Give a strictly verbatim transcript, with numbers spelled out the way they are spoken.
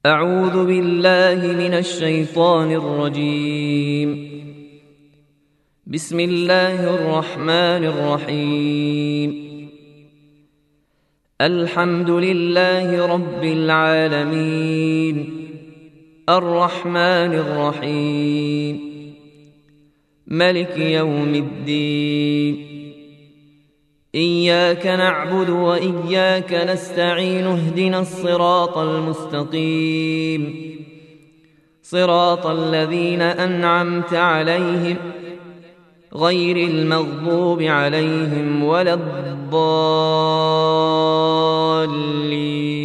أعوذ بالله من الشيطان الرجيم. بسم الله الرحمن الرحيم. الحمد لله رب العالمين، الرحمن الرحيم، ملك يوم الدين. إياك نعبد وإياك نستعين، اهدنا الصراط المستقيم، صراط الذين أنعمت عليهم غير المغضوب عليهم ولا الضالين.